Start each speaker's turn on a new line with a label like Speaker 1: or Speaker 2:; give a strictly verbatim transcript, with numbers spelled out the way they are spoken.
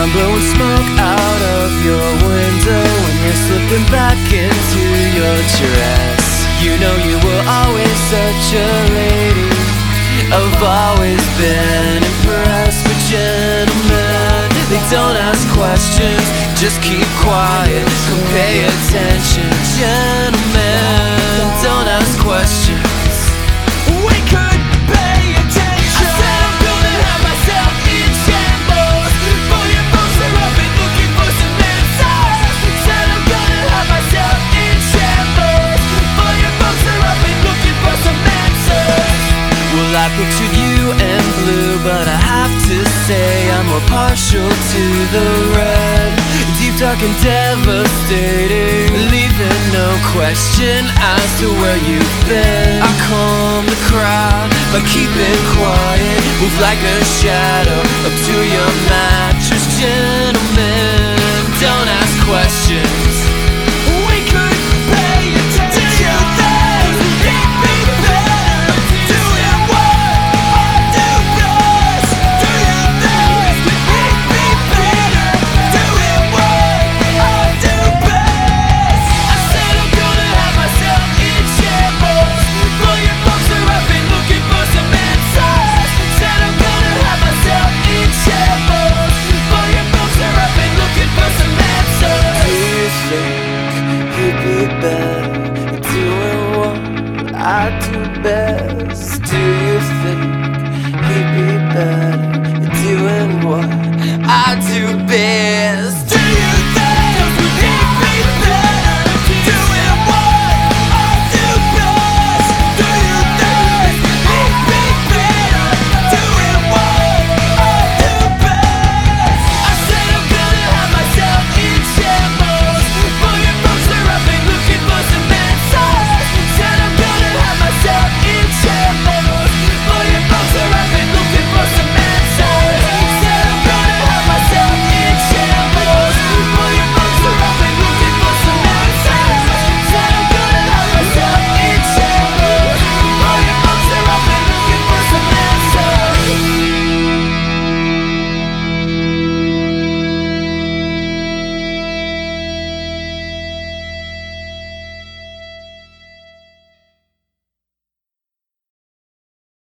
Speaker 1: I'm blowing smoke out of your window when you're slipping back into your dress. You know you were always such a lady. I've always been impressed with gentlemen. They don't ask questions, just keep quiet, come pay attention. Gentlemen, don't ask questions. We could pay attention. I said I'm gonna have myself in shambles. For your folks are up and looking for some answers. Said I'm gonna have myself in shambles. For your folks are up and looking for some answers. Well, I pictured you in blue, but I have to say I'm more partial to the red. Deep, dark and devastating, leaving no question as to where you've been. I calm the crowd by keeping quiet, move like a shadow up to your mattress. Gentlemen,